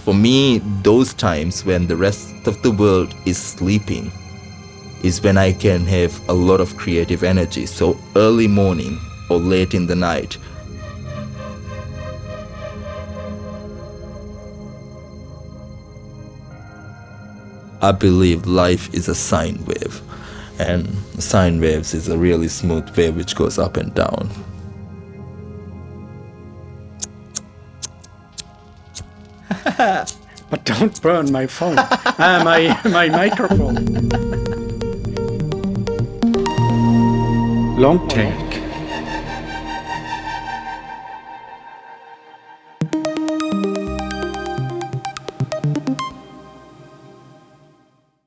For me, those times when the rest of the world is sleeping is when I can have a lot of creative energy. So early morning or late in the night. I believe life is a sine wave, and sine waves is a really smooth wave which goes up and down. But don't burn my phone, my microphone. Long take.